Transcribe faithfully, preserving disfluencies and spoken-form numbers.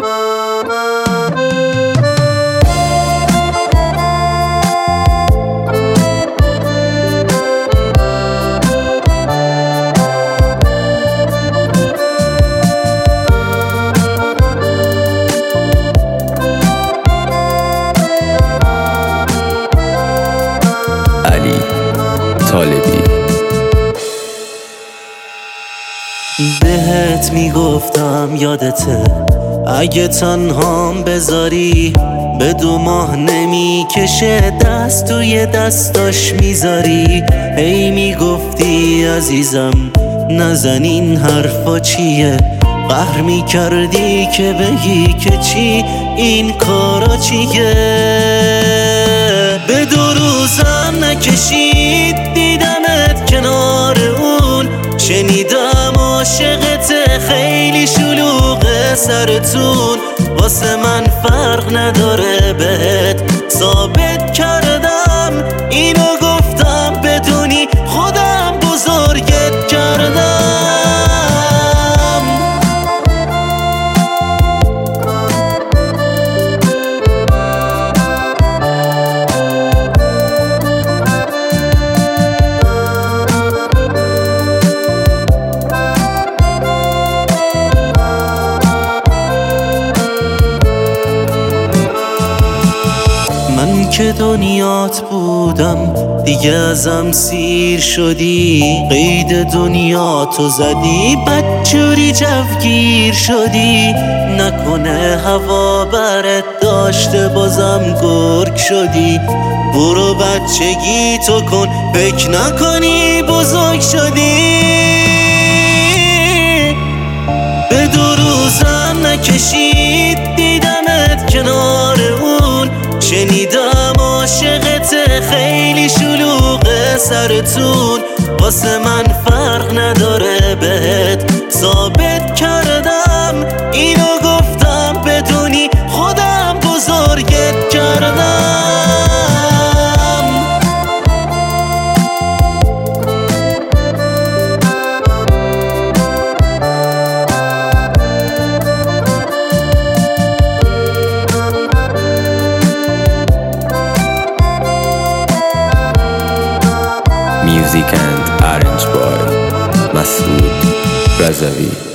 علی طالبی. بهت میگفتم یادته اگه تنهام بذاری، به دو ماه نمیکشه دست توی دستاش میذاری. هی میگفتی عزیزم نزن این حرفا چیه، قهر میکردی که بگی که چی این کارا چیه. به دو روزم نکشید دیدمت کنار اون، شنیدم عاشقت خیلی شلوغه سرتون. واسه من فرق نداره بهت ثابت کردم، اینو گفتم بدونی خودم بزرگت کردم. من که دنیات بودم دیگه ازم سیر شدی، قید دنیاتو زدی بدجوری جوگیر شدی. نکنه هوا برت داشته بازم گرگ شدی، برو بچگی تو کن فکر نکنی بزرگ شدی. به دو روزم نکشید دیدمت کنار اون، شنیدم عاشقت خیلی شلوغه سرتون. واسه من فرق نداره بهت ثابت کردم، اینو گفتم بدونی خودم بزرگت کردم. Music and arranged by Masoud Razavi.